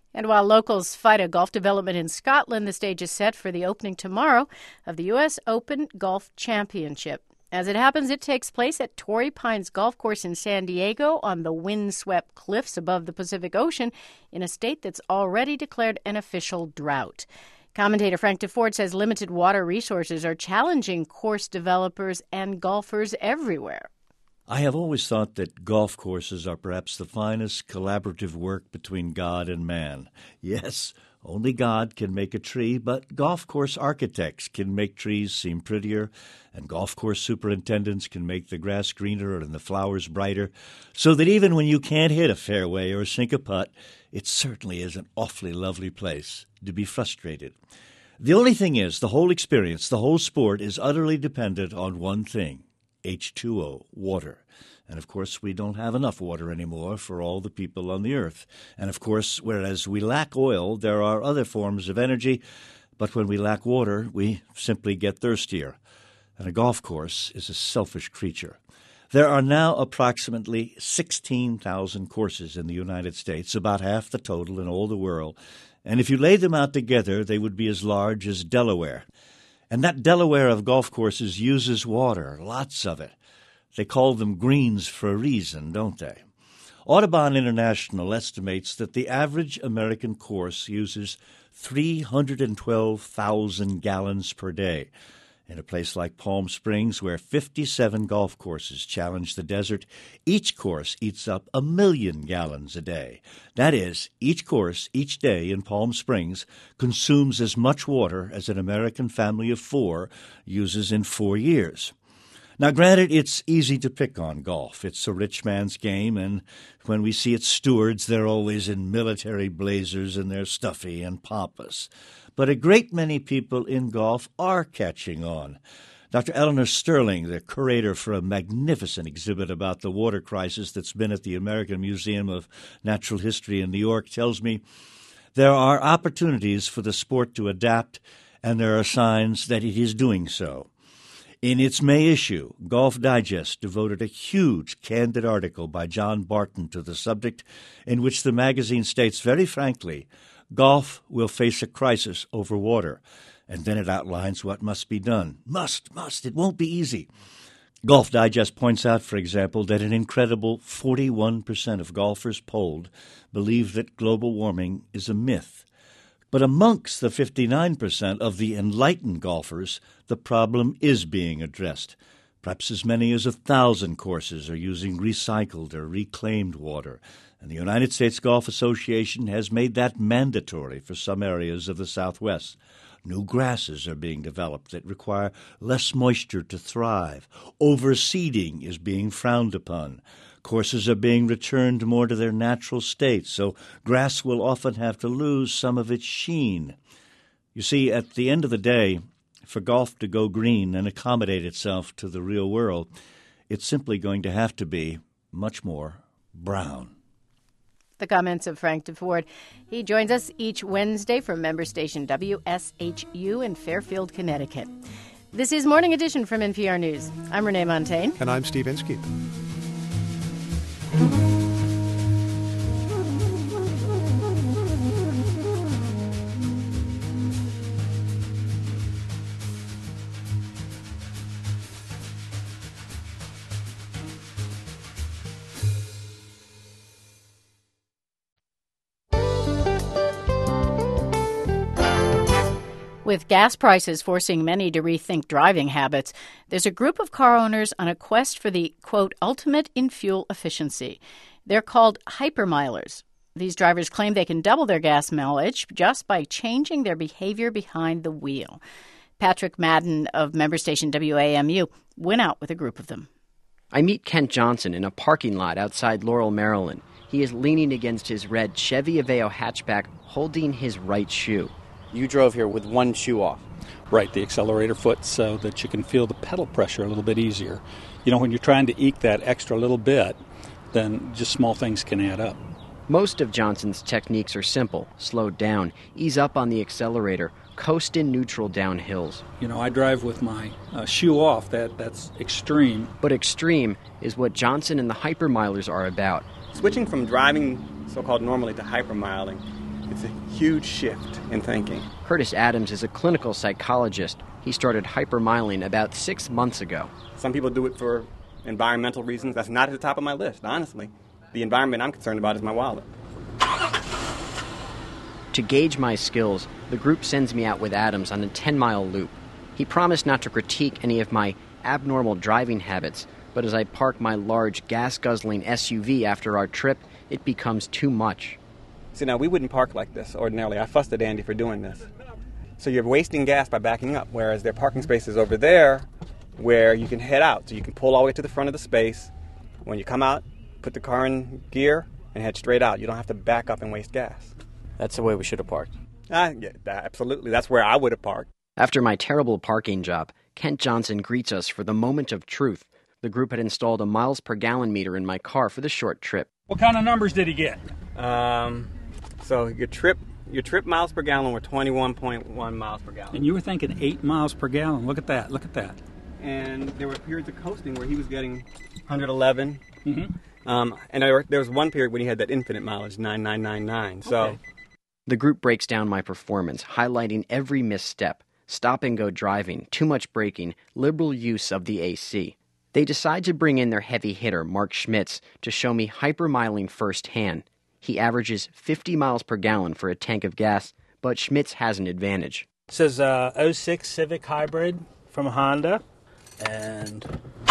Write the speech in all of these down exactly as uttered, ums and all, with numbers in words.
And while locals fight a golf development in Scotland, the stage is set for the opening tomorrow of the U S Open Golf Championship. As it happens, it takes place at Torrey Pines Golf Course in San Diego on the windswept cliffs above the Pacific Ocean in a state that's already declared an official drought. Commentator Frank DeFord says limited water resources are challenging course developers and golfers everywhere. I have always thought that golf courses are perhaps the finest collaborative work between God and man. Yes, only God can make a tree, but golf course architects can make trees seem prettier, and golf course superintendents can make the grass greener and the flowers brighter, so that even when you can't hit a fairway or sink a putt, it certainly is an awfully lovely place to be frustrated. The only thing is, the whole experience, the whole sport is utterly dependent on one thing: H two O, water. And, of course, we don't have enough water anymore for all the people on the earth. And, of course, whereas we lack oil, there are other forms of energy. But when we lack water, we simply get thirstier. And a golf course is a selfish creature. There are now approximately sixteen thousand courses in the United States, about half the total in all the world. And if you laid them out together, they would be as large as Delaware. And that Delaware of golf courses uses water, lots of it. They call them greens for a reason, don't they? Audubon International estimates that the average American course uses three hundred twelve thousand gallons per day. In a place like Palm Springs, where fifty-seven golf courses challenge the desert, each course eats up a million gallons a day. That is, each course, each day in Palm Springs consumes as much water as an American family of four uses in four years. Now, granted, it's easy to pick on golf. It's a rich man's game, and when we see its stewards, they're always in military blazers and they're stuffy and pompous. But a great many people in golf are catching on. Doctor Eleanor Sterling, the curator for a magnificent exhibit about the water crisis that's been at the American Museum of Natural History in New York, tells me there are opportunities for the sport to adapt, and there are signs that it is doing so. In its May issue, Golf Digest devoted a huge, candid article by John Barton to the subject, in which the magazine states very frankly, golf will face a crisis over water, and then it outlines what must be done. Must, must, it won't be easy. Golf Digest points out, for example, that an incredible forty-one percent of golfers polled believe that global warming is a myth. But amongst the fifty-nine percent of the enlightened golfers, the problem is being addressed. Perhaps as many as a thousand courses are using recycled or reclaimed water, and the United States Golf Association has made that mandatory for some areas of the Southwest. New grasses are being developed that require less moisture to thrive. Overseeding is being frowned upon. Courses are being returned more to their natural state, so grass will often have to lose some of its sheen. You see, at the end of the day, for golf to go green and accommodate itself to the real world, it's simply going to have to be much more brown. The comments of Frank DeFord. He joins us each Wednesday from member station W S H U in Fairfield, Connecticut. This is Morning Edition from N P R News. I'm Renee Montaigne. And I'm Steve Inskeep. With gas prices forcing many to rethink driving habits, there's a group of car owners on a quest for the, quote, ultimate in fuel efficiency. They're called hypermilers. These drivers claim they can double their gas mileage just by changing their behavior behind the wheel. Patrick Madden of member station W A M U went out with a group of them. I meet Kent Johnson in a parking lot outside Laurel, Maryland. He is leaning against his red Chevy Aveo hatchback, holding his right shoe. You drove here with one shoe off. Right, the accelerator foot, so that you can feel the pedal pressure a little bit easier. You know, when you're trying to eke that extra little bit, then just small things can add up. Most of Johnson's techniques are simple. Slow down, ease up on the accelerator, coast in neutral down hills. You know, I drive with my uh, shoe off. That That's extreme. But extreme is what Johnson and the hypermilers are about. Switching from driving so-called normally to hypermiling It's a huge shift in thinking. Curtis Adams is a clinical psychologist. He started hypermiling about six months ago. Some people do it for environmental reasons. That's not at the top of my list, honestly. The environment I'm concerned about is my wallet. To gauge my skills, the group sends me out with Adams on a ten-mile loop. He promised not to critique any of my abnormal driving habits, but as I park my large gas-guzzling S U V after our trip, it becomes too much. See, now, we wouldn't park like this ordinarily. I fussed at Andy for doing this. So you're wasting gas by backing up, whereas there are parking spaces over there where you can head out. So you can pull all the way to the front of the space. When you come out, put the car in gear and head straight out. You don't have to back up and waste gas. That's the way we should have parked. Ah, yeah, absolutely. That's where I would have parked. After my terrible parking job, Kent Johnson greets us for the moment of truth. The group had installed a miles per gallon meter in my car for the short trip. What kind of numbers did he get? Um, so your trip your trip miles per gallon were twenty-one point one miles per gallon. And you were thinking eight miles per gallon. Look at that. Look at that. And there were periods of coasting where he was getting one hundred eleven. Mm-hmm. Um, and there, there was one period when he had that infinite mileage, nine nine nine nine. So Okay. The group breaks down my performance, highlighting every misstep, stop-and-go driving, too much braking, liberal use of the A C. They decide to bring in their heavy hitter, Mark Schmitz, to show me hypermiling firsthand. He averages fifty miles per gallon for a tank of gas, but Schmitz has an advantage. This is a oh six Civic Hybrid from Honda, and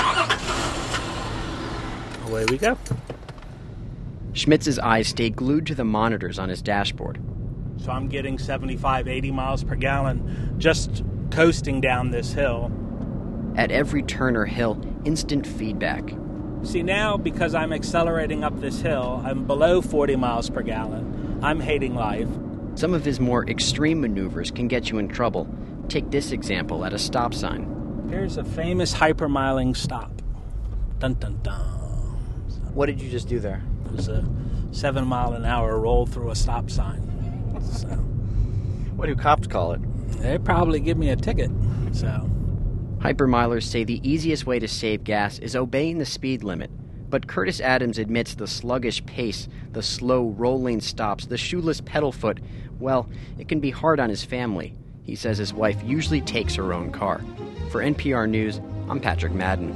away we go. Schmitz's eyes stay glued to the monitors on his dashboard. So I'm getting seventy-five, eighty miles per gallon just coasting down this hill. At every turn or hill, instant feedback. See, now, because I'm accelerating up this hill, I'm below forty miles per gallon. I'm hating life. Some of his more extreme maneuvers can get you in trouble. Take this example at a stop sign. Here's a famous hypermiling stop. Dun dun dun. What did you just do there? It was a seven mile an hour roll through a stop sign. So What do cops call it? they'd probably give me a ticket. So Hypermilers say the easiest way to save gas is obeying the speed limit. But Curtis Adams admits the sluggish pace, the slow rolling stops, the shoeless pedal foot, well, it can be hard on his family. He says his wife usually takes her own car. For N P R News, I'm Patrick Madden.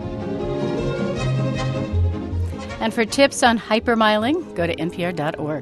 And for tips on hypermiling, go to N P R dot org.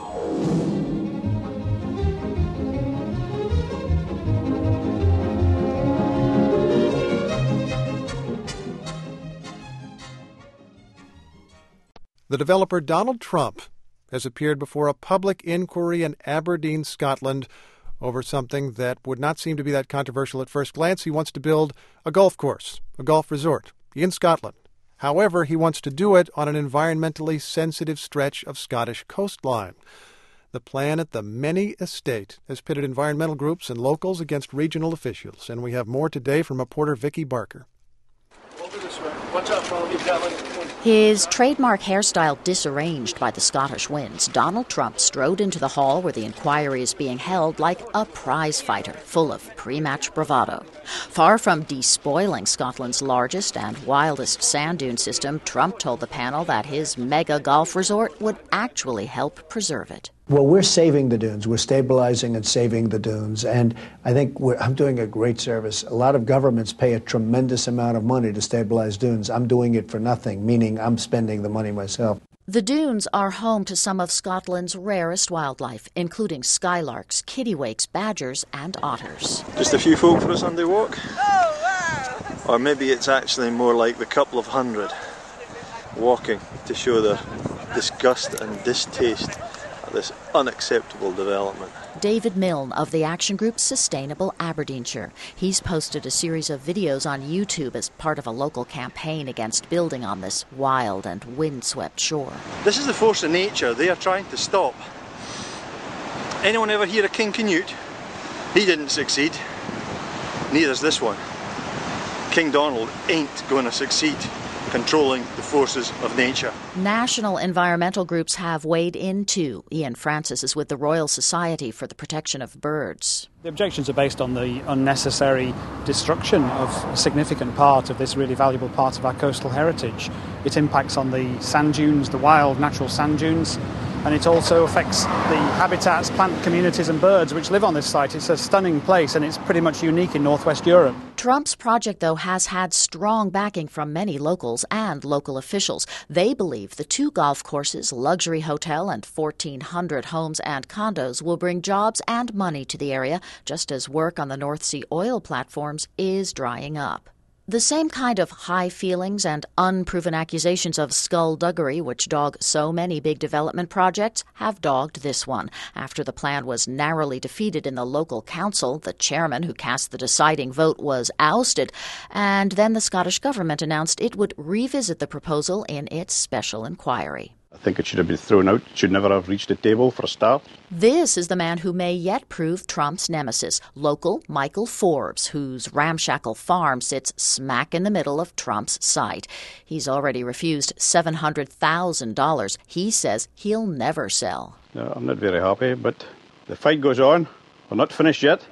The developer Donald Trump has appeared before a public inquiry in Aberdeen, Scotland, over something that would not seem to be that controversial at first glance. He wants to build a golf course, a golf resort in Scotland. However, he wants to do it on an environmentally sensitive stretch of Scottish coastline. The plan at the Many Estate has pitted environmental groups and locals against regional officials, and we have more today from reporter Vicky Barker. Watch out, Paul. You've got one. His trademark hairstyle disarranged by the Scottish winds, Donald Trump strode into the hall where the inquiry is being held like a prize fighter, full of pre-match bravado. Far from despoiling Scotland's largest and wildest sand dune system, Trump told the panel that his mega golf resort would actually help preserve it. Well, we're saving the dunes. We're stabilizing and saving the dunes. And I think we're, I'm doing a great service. A lot of governments pay a tremendous amount of money to stabilize dunes. I'm doing it for nothing, meaning I'm spending the money myself. The dunes are home to some of Scotland's rarest wildlife, including skylarks, kittiwakes, badgers, and otters. Just a few folk for a Sunday walk? Oh, wow. Or maybe it's actually more like the couple of hundred walking to show their disgust and distaste at this unacceptable development. David Milne of the action group Sustainable Aberdeenshire. He's posted a series of videos on YouTube as part of a local campaign against building on this wild and windswept shore. This is the force of nature they are trying to stop. Anyone ever hear of King Canute? He didn't succeed. Neither's this one. King Donald ain't going to succeed controlling the forces of nature. National environmental groups have weighed in too. Ian Francis is with the Royal Society for the Protection of Birds. The objections are based on the unnecessary destruction of a significant part of this really valuable part of our coastal heritage. It impacts on the sand dunes, the wild natural sand dunes, and it also affects the habitats, plant communities and birds which live on this site. It's a stunning place, and it's pretty much unique in northwest Europe. Trump's project, though, has had strong backing from many locals and local officials. They believe the two golf courses, luxury hotel, and fourteen hundred homes and condos will bring jobs and money to the area, just as work on the North Sea oil platforms is drying up. The same kind of high feelings and unproven accusations of skullduggery which dog so many big development projects have dogged this one. After the plan was narrowly defeated in the local council, the chairman who cast the deciding vote was ousted, and then the Scottish government announced it would revisit the proposal in its special inquiry. I think it should have been thrown out. It should never have reached the table for a start. This is the man who may yet prove Trump's nemesis, local Michael Forbes, whose ramshackle farm sits smack in the middle of Trump's site. He's already refused seven hundred thousand dollars. He says he'll never sell. No, I'm not very happy, but the fight goes on. We're not finished yet.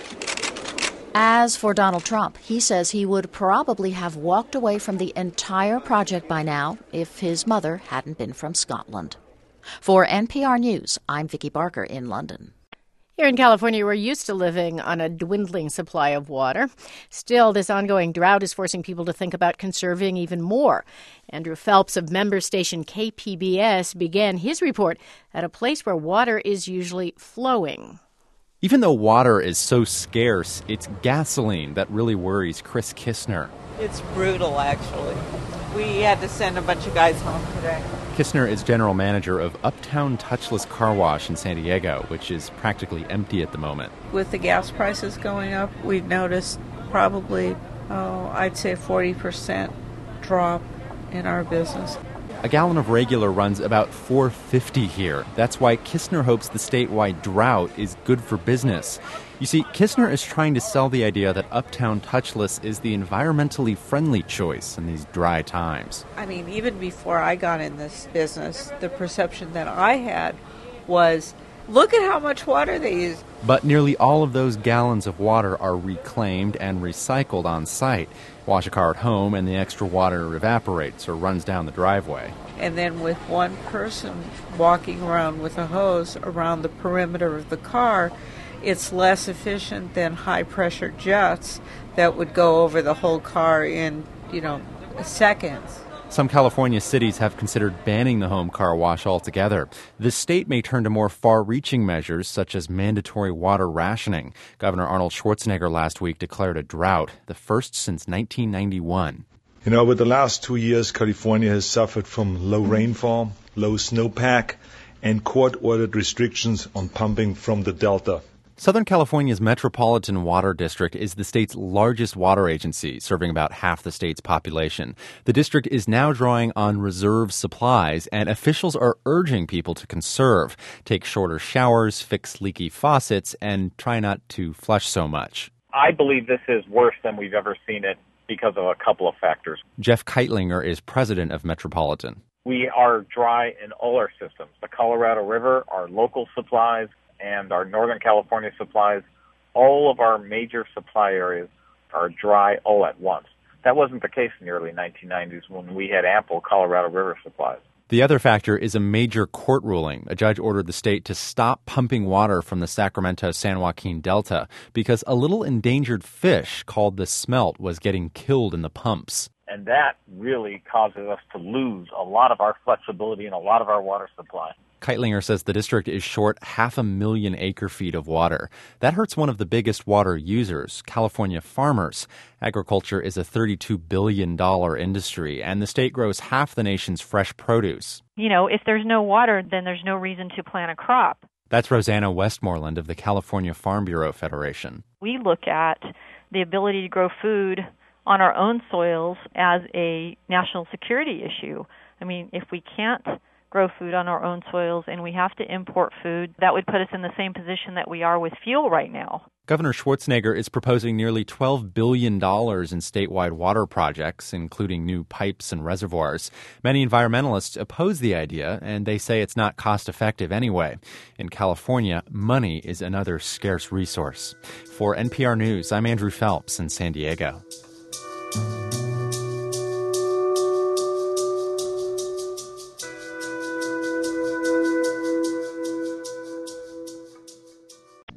As for Donald Trump, he says he would probably have walked away from the entire project by now if his mother hadn't been from Scotland. For N P R News, I'm Vicki Barker in London. Here in California, we're used to living on a dwindling supply of water. Still, this ongoing drought is forcing people to think about conserving even more. Andrew Phelps of member station K P B S began his report at a place where water is usually flowing. Even though water is so scarce, it's gasoline that really worries Chris Kistner. It's brutal, actually. We had to send a bunch of guys home today. Kistner is general manager of Uptown Touchless Car Wash in San Diego, which is practically empty at the moment. With the gas prices going up, we've noticed probably, oh, I'd say forty percent drop in our business. A gallon of regular runs about four dollars and fifty cents here. That's why Kistner hopes the statewide drought is good for business. You see, Kistner is trying to sell the idea that Uptown Touchless is the environmentally friendly choice in these dry times. I mean, even before I got in this business, the perception that I had was, look at how much water they use. But nearly all of those gallons of water are reclaimed and recycled on site. Wash a car at home and the extra water evaporates or runs down the driveway. And then with one person walking around with a hose around the perimeter of the car, it's less efficient than high-pressure jets that would go over the whole car in, you know, seconds. Some California cities have considered banning the home car wash altogether. The state may turn to more far-reaching measures, such as mandatory water rationing. Governor Arnold Schwarzenegger last week declared a drought, the first since nineteen ninety-one. You know, over the last two years, California has suffered from low rainfall, low snowpack, and court-ordered restrictions on pumping from the Delta. Southern California's Metropolitan Water District is the state's largest water agency, serving about half the state's population. The district is now drawing on reserve supplies, and officials are urging people to conserve, take shorter showers, fix leaky faucets, and try not to flush so much. I believe this is worse than we've ever seen it because of a couple of factors. Jeff Keitlinger is president of Metropolitan. We are dry in all our systems. The Colorado River, our local supplies, and our Northern California supplies, all of our major supply areas are dry all at once. That wasn't the case in the early nineteen nineties when we had ample Colorado River supplies. The other factor is a major court ruling. A judge ordered the state to stop pumping water from the Sacramento-San Joaquin Delta because a little endangered fish called the smelt was getting killed in the pumps. And that really causes us to lose a lot of our flexibility and a lot of our water supply. Keitlinger says the district is short half a million acre-feet of water. That hurts one of the biggest water users, California farmers. Agriculture is a thirty-two billion dollars industry, and the state grows half the nation's fresh produce. You know, if there's no water, then there's no reason to plant a crop. That's Rosanna Westmoreland of the California Farm Bureau Federation. We look at the ability to grow food on our own soils as a national security issue. I mean, if we can't grow food on our own soils and we have to import food, that would put us in the same position that we are with fuel right now. Governor Schwarzenegger is proposing nearly twelve billion dollars in statewide water projects, including new pipes and reservoirs. Many environmentalists oppose the idea, and they say it's not cost-effective anyway. In California, money is another scarce resource. For N P R News, I'm Andrew Phelps in San Diego.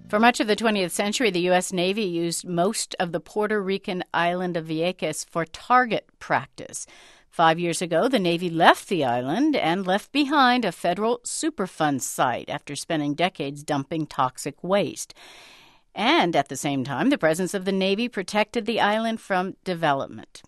For much of the twentieth century, the U S. Navy used most of the Puerto Rican island of Vieques for target practice. Five years ago, the Navy left the island and left behind a federal Superfund site after spending decades dumping toxic waste. And at the same time, the presence of the Navy protected the island from development.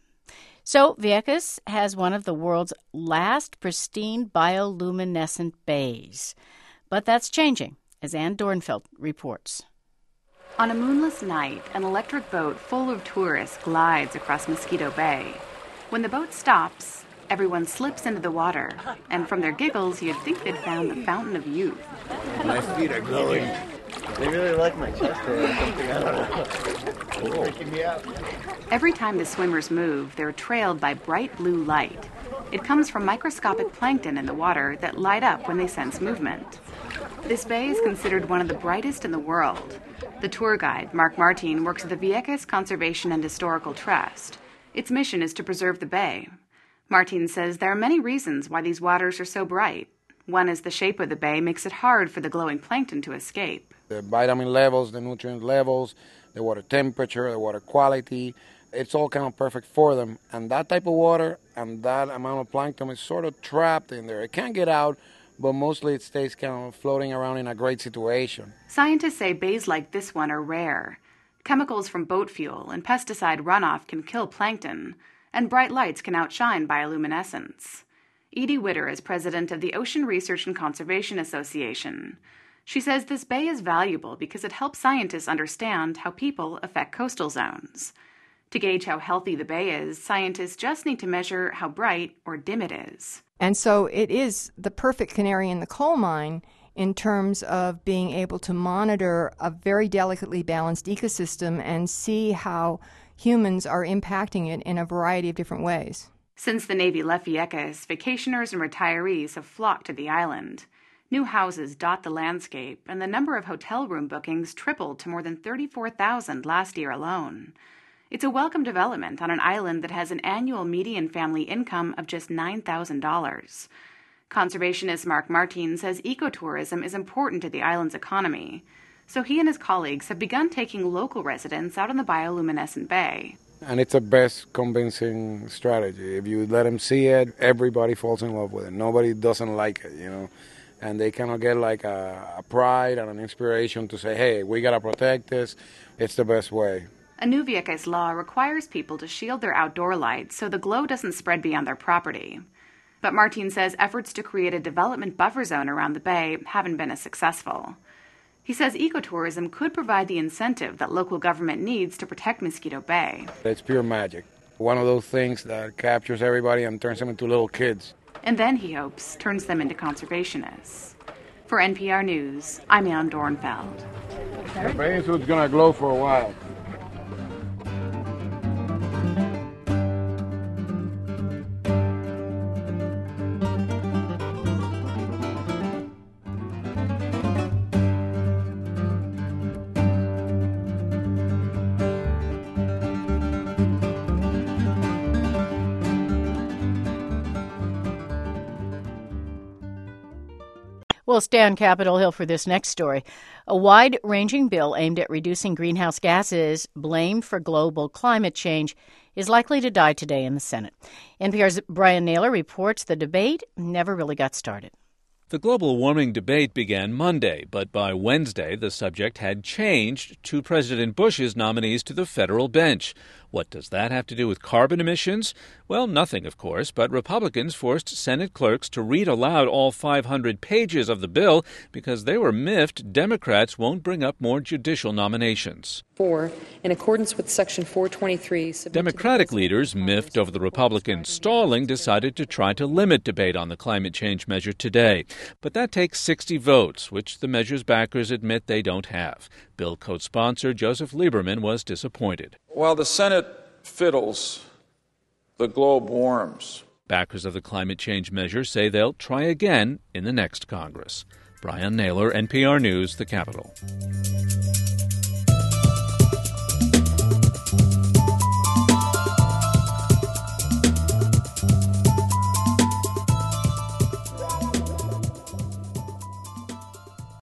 So Vieques has one of the world's last pristine bioluminescent bays. But that's changing, as Ann Dornfeld reports. On a moonless night, an electric boat full of tourists glides across Mosquito Bay. When the boat stops, everyone slips into the water, and from their giggles, you'd think they'd found the fountain of youth. My feet are glowing. They really like my chest hair or something. I don't know. It's freaking me out. Every time the swimmers move, they're trailed by bright blue light. It comes from microscopic plankton in the water that light up when they sense movement. This bay is considered one of the brightest in the world. The tour guide, Mark Martin, works at the Vieques Conservation and Historical Trust. Its mission is to preserve the bay. Martin says there are many reasons why these waters are so bright. One is the shape of the bay makes it hard for the glowing plankton to escape. The vitamin levels, the nutrient levels, the water temperature, the water quality, it's all kind of perfect for them. And that type of water and that amount of plankton is sort of trapped in there. It can't get out, but mostly it stays kind of floating around in a great situation. Scientists say bays like this one are rare. Chemicals from boat fuel and pesticide runoff can kill plankton, and bright lights can outshine bioluminescence. Edie Witter is president of the Ocean Research and Conservation Association. She says this bay is valuable because it helps scientists understand how people affect coastal zones. To gauge how healthy the bay is, scientists just need to measure how bright or dim it is. And so it is the perfect canary in the coal mine in terms of being able to monitor a very delicately balanced ecosystem and see how humans are impacting it in a variety of different ways. Since the Navy left Vieques, vacationers and retirees have flocked to the island. New houses dot the landscape, and the number of hotel room bookings tripled to more than thirty-four thousand last year alone. It's a welcome development on an island that has an annual median family income of just nine thousand dollars. Conservationist Mark Martin says ecotourism is important to the island's economy, so he and his colleagues have begun taking local residents out on the bioluminescent bay. And it's the best convincing strategy. If you let them see it, everybody falls in love with it. Nobody doesn't like it, you know. And they kind of get like a, a pride and an inspiration to say, hey, we got to protect this. It's the best way. A new Vieques law requires people to shield their outdoor lights so the glow doesn't spread beyond their property. But Martin says efforts to create a development buffer zone around the bay haven't been as successful. He says ecotourism could provide the incentive that local government needs to protect Mosquito Bay. It's pure magic. One of those things that captures everybody and turns them into little kids. And then, he hopes, turns them into conservationists. For N P R News, I'm Ann Dornfeld. The bay suit's going to glow for a while. We'll stay on Capitol Hill for this next story. A wide-ranging bill aimed at reducing greenhouse gases blamed for global climate change is likely to die today in the Senate. N P R's Brian Naylor reports the debate never really got started. The global warming debate began Monday, but by Wednesday the subject had changed to President Bush's nominees to the federal bench. What does that have to do with carbon emissions? Well, nothing, of course, but Republicans forced Senate clerks to read aloud all five hundred pages of the bill because they were miffed Democrats won't bring up more judicial nominations. Four, in accordance with Section four twenty-three... Democratic leaders, miffed over the Republicans stalling, decided to try to limit debate on the climate change measure today. But that takes sixty votes, which the measure's backers admit they don't have. Bill co-sponsor Joseph Lieberman was disappointed. While the Senate fiddles, the globe warms. Backers of the climate change measure say they'll try again in the next Congress. Brian Naylor, N P R News, The Capitol.